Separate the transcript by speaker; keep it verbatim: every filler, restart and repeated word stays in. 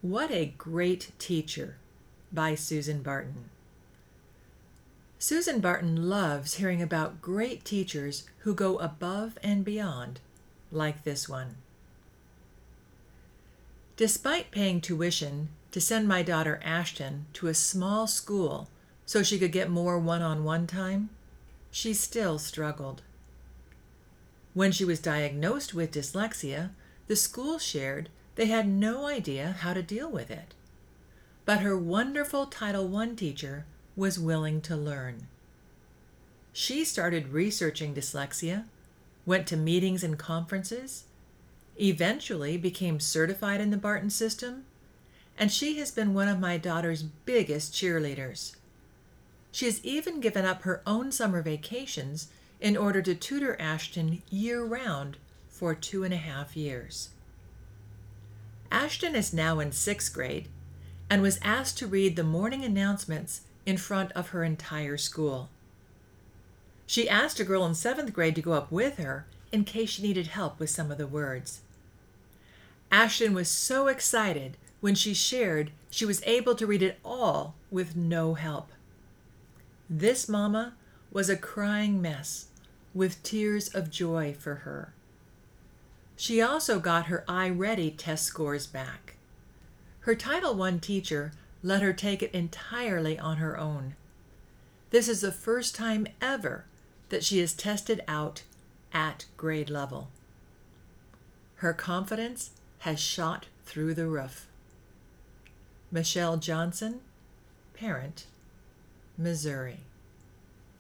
Speaker 1: What a Great Teacher by Susan Barton. Susan Barton loves hearing about great teachers who go above and beyond, like this one. Despite paying tuition to send my daughter Ashton to a small school so she could get more one-on-one time, she still struggled. When she was diagnosed with dyslexia, the school shared they had no idea how to deal with it. But her wonderful Title one teacher was willing to learn. She started researching dyslexia, went to meetings and conferences, eventually became certified in the Barton system, and she has been one of my daughter's biggest cheerleaders. She has even given up her own summer vacations in order to tutor Ashton year-round for two and a half years. Ashton is now in sixth grade and was asked to read the morning announcements in front of her entire school. She asked a girl in seventh grade to go up with her in case she needed help with some of the words. Ashton was so excited when she shared she was able to read it all with no help. This mama was a crying mess with tears of joy for her. She also got her iReady test scores back. Her Title one teacher let her take it entirely on her own. This is the first time ever that she is tested out at grade level. Her confidence has shot through the roof. Michelle Johnson, parent, Missouri.